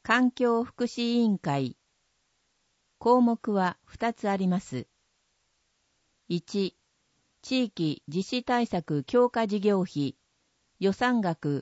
環境福祉委員会。項目は2つあります。1、地域自治対策強化事業費、予算額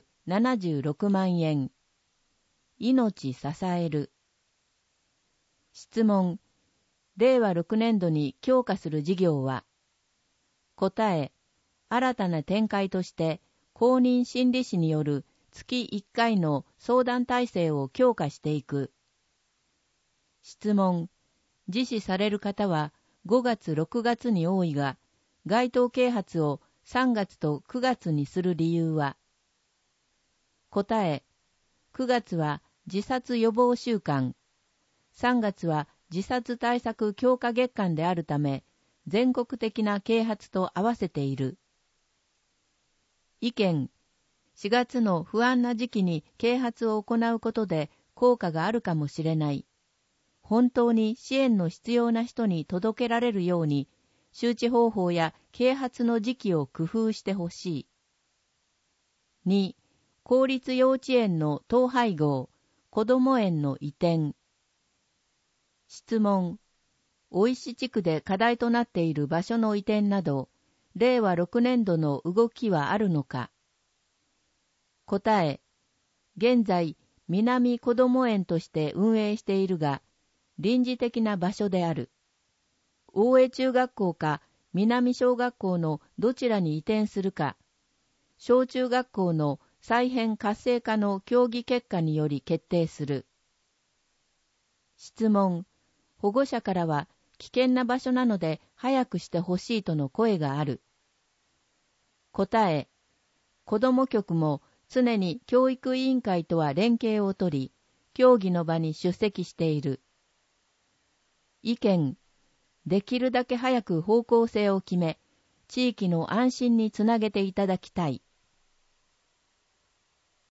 76万円。命支える。質問、令和6年度に強化する事業は、答え、新たな展開として公認心理師による月1回の相談体制を強化していく。質問、実施される方は5月6月に多いが、該当啓発を3月と9月にする理由は、答え、9月は自殺予防週間、3月は自殺対策強化月間であるため、全国的な啓発と合わせている。意見、4月の不安な時期に啓発を行うことで効果があるかもしれない。本当に支援の必要な人に届けられるように、周知方法や啓発の時期を工夫してほしい。2、公立幼稚園の統廃合、子ども園の移転。質問、大石地区で課題となっている場所の移転など、令和6年度の動きはあるのか。答え、現在、南こども園として運営しているが、臨時的な場所である。大江中学校か南小学校のどちらに移転するか、小中学校の再編活性化の協議結果により決定する。質問、保護者からは危険な場所なので早くしてほしいとの声がある。答え、子ども局も常に教育委員会とは連携をとり、協議の場に出席している。意見、できるだけ早く方向性を決め、地域の安心につなげていただきたい。